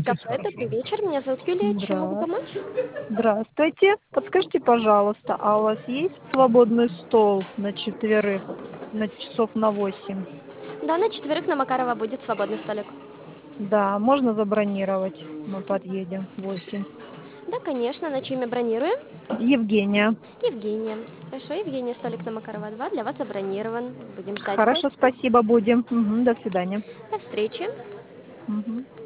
кафе «Добрый вечер». Меня зовут Юлия. Чем могу Здра помочь? Здравствуйте. Подскажите, пожалуйста, а у вас есть свободный стол на четверых, на часов на 8? Да, на четверых на Макарова будет свободный столик. Да, можно забронировать? Мы подъедем в 8. Да, конечно. На чье имя бронируем? Евгения. Евгения. Хорошо, Евгения, столик на Макарова 2 для вас забронирован. Будем ждать вас. Хорошо, спасибо, будем. Мгм, до свидания. До встречи. Мгм.